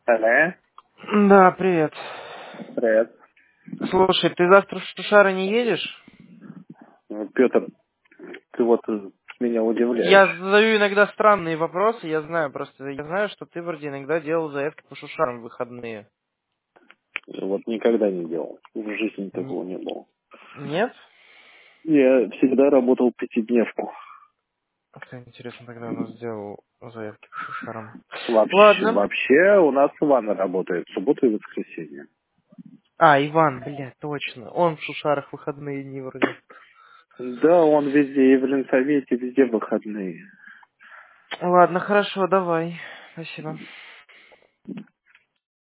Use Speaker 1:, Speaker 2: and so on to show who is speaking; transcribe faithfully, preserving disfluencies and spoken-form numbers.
Speaker 1: Алло,
Speaker 2: Да, привет.
Speaker 1: привет.
Speaker 2: Слушай, ты завтра в Шушары не едешь?
Speaker 1: Ну, Петр, ты вот э, меня
Speaker 2: Я
Speaker 1: удивляешь.
Speaker 2: задаю иногда странные вопросы, я знаю, просто я знаю, что ты вроде иногда делал заявки по Шушарам в выходные.
Speaker 1: Вот никогда не делал. В жизни
Speaker 2: Н-
Speaker 1: такого не было.
Speaker 2: Нет?
Speaker 1: Я всегда работал пятидневку.
Speaker 2: Кто, интересно, тогда у нас сделал заявки по Шушарам?
Speaker 1: Вообще,
Speaker 2: Ладно.
Speaker 1: вообще у нас Ивана работает в субботу и воскресенье.
Speaker 2: А, Иван, блядь, точно. Он в Шушарах в выходные дни вроде.
Speaker 1: Да, он везде, и в Ленсовете, везде выходные.
Speaker 2: Ладно, хорошо, давай. Спасибо.